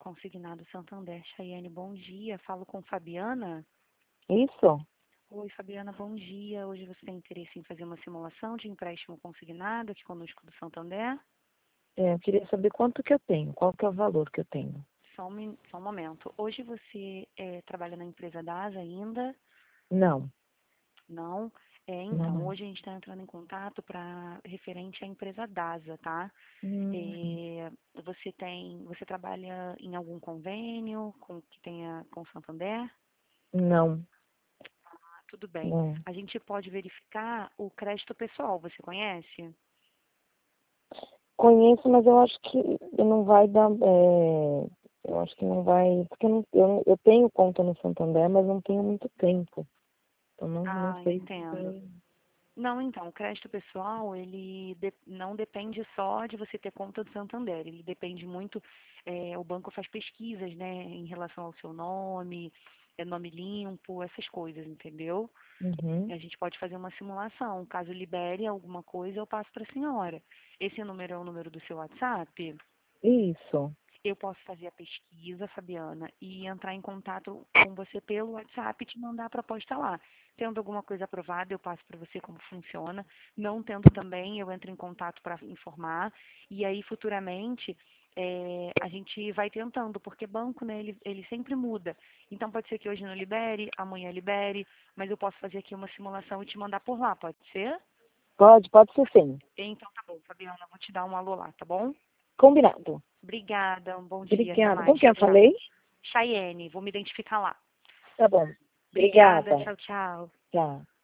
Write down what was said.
Consignado Santander. Chayane, bom dia. Falo com Fabiana. Isso? Oi, Fabiana, bom dia. Hoje você tem interesse em fazer uma simulação de empréstimo consignado aqui conosco do Santander? Eu queria saber quanto que eu tenho, qual que é o valor que eu tenho. Só um momento. Hoje você trabalha na empresa DASA ainda? Não, Não? não, Então, não. hoje a gente está entrando em contato para referente à empresa DASA, tá? Hum, Você trabalha em algum convênio que tenha com o Santander? não, Tudo bem. não. A gente pode verificar o crédito pessoal, você conhece? Conheço, mas eu acho que não vai dar, eu acho que não vai, porque eu tenho conta no Santander, mas não tenho muito tempo. Então não Ah, sei se entendo. vai. Não, então, o crédito pessoal, não depende só de você ter conta do Santander, ele depende muito, o banco faz pesquisas, né, em relação ao seu nome, nome limpo, essas coisas, entendeu? E Uhum. a gente pode fazer uma simulação, caso libere alguma coisa, eu passo para a senhora. Esse número é o número do seu WhatsApp? Isso. Eu posso fazer a pesquisa, Fabiana, e entrar em contato com você pelo WhatsApp e te mandar a proposta lá. Tendo alguma coisa aprovada, eu passo para você como funciona. Não tendo também, eu entro em contato para informar. E aí, futuramente, a gente vai tentando, porque banco, né, ele sempre muda. Então, pode ser que hoje não libere, amanhã libere, mas eu posso fazer aqui uma simulação e te mandar por lá, pode ser? Pode ser sim. Então, tá bom, Fabiana, eu vou te dar um alô lá, tá bom? Combinado. Obrigada, um bom dia, até Obrigada. mais. Com quem Tchau, eu tchau. falei? Chayene, vou me identificar lá. Tá bom. Obrigada, Obrigada. tchau, tchau. Tchau.